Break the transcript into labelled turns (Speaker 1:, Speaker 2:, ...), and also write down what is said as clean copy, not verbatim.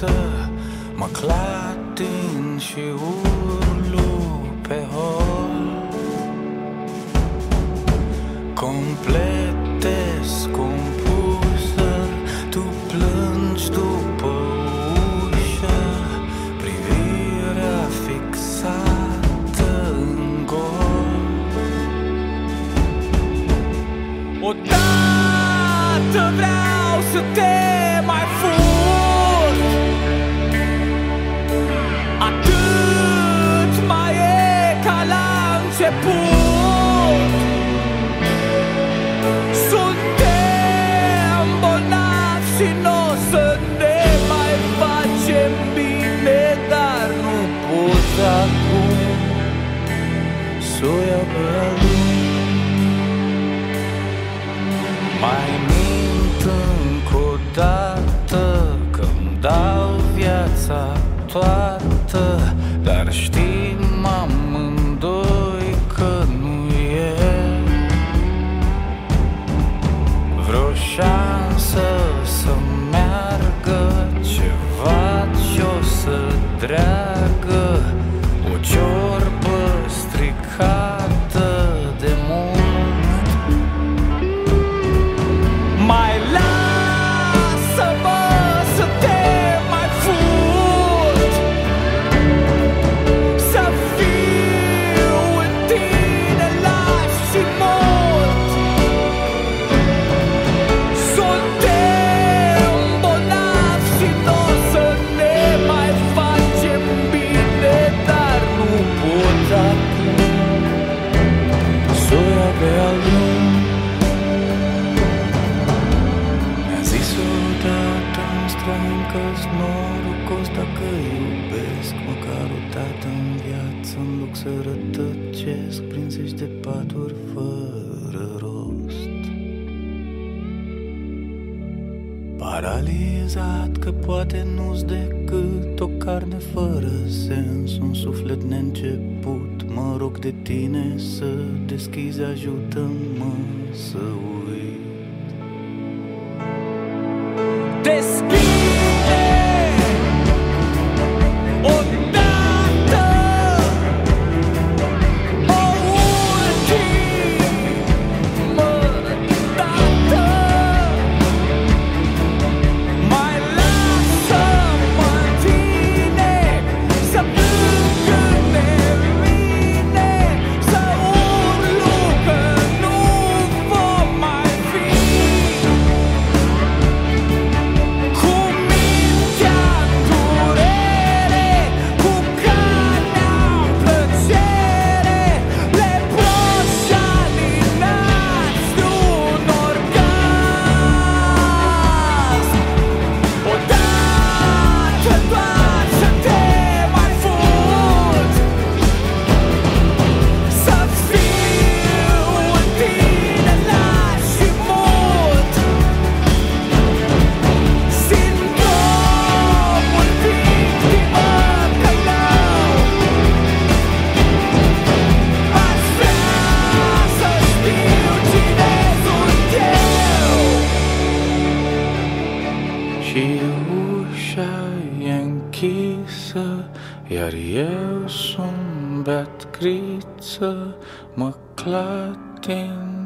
Speaker 1: mă clatin și urlu pe hol. Completez compusă, tu plângi după ușă, privirea fixată în gol. Odată vreau să te mai furt, atât mai e ca la început. Suntem bolnavi și n-o să ne mai facem bine, dar nu pot acum s-o iau pe al lui. Mai mint încă o dată că-mi dau viața toată, dar știm amândoi că nu e vreo șansă să meargă ceva ce-o să dreagă, o ciorbă stricată de mult. Mai lasă-mă să te mai furt, să fiu în tine laș și mult. Suntem bolnavi și n-o să ne mai facem bine, dar nu pot acum s-o iau pe al lui. Mi-a zis odată un străin că-s norocos dacă iubesc măcar o dată în viață, în loc să rătăcesc prin zeci de paturi fără rost. Paralizat că poate nu-s decât o carne fără sens, un suflet neînceput, mă rog de tine să deschizi, ajută-mă să uit. Deschide odată o ultimă dată, mai lasă-mă în tine să plâng când ne vine, să urlu că nu vom mai fi. Cu mintea în durere, cu carnea în plăcere, leproși alinați de un orgasm. Odată doar să te mai furt, să fiu în tine laș și mult. Sindromul victimă călău, aș vrea să știu cine sunt eu. Și ușa e închisă, iar eu sunt beat criță, mă clatin